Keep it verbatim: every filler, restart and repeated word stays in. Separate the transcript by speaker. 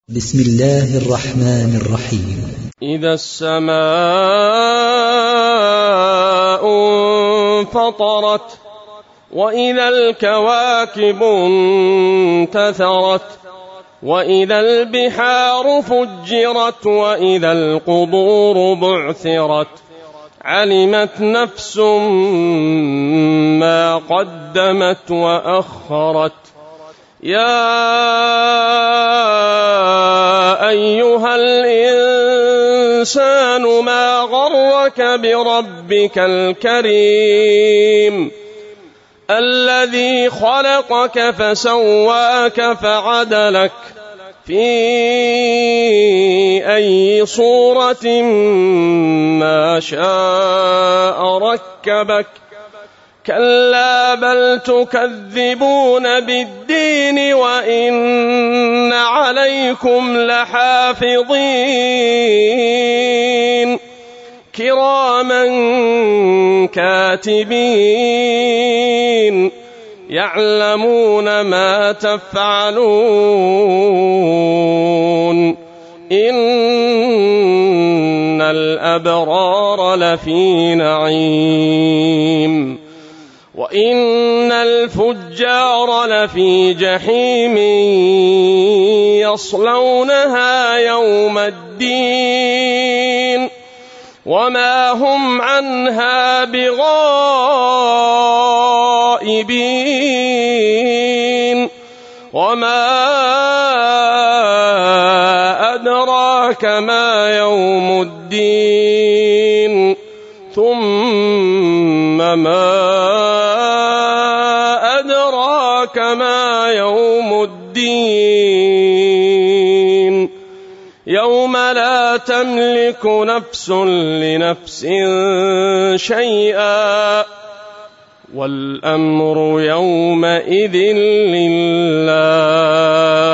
Speaker 1: بسم الله الرحمن الرحيم.
Speaker 2: إذا السماء انفطرت وإذا الكواكب انتثرت وإذا البحار فجرت وإذا القبور بعثرت علمت نفس ما قدمت وأخرت. يا أيها الإنسان ما غرك بربك الكريم الذي خلقك فسواك فعدلك في أي صورة ما شاء ركبك. كلا بل تكذبون بالدين وإن عليكم لحافظين كراما كاتبين يعلمون ما تفعلون. إن الأبرار لفي نعيم وإن الفجار لفي جحيم يصلونها يوم الدين وما هم عنها بغائبين. وما أدراك ما يوم الدين ثم ما أدراك ما يوم الدين يوم لا تملك نفس لنفس شيئا والأمر يومئذ لله.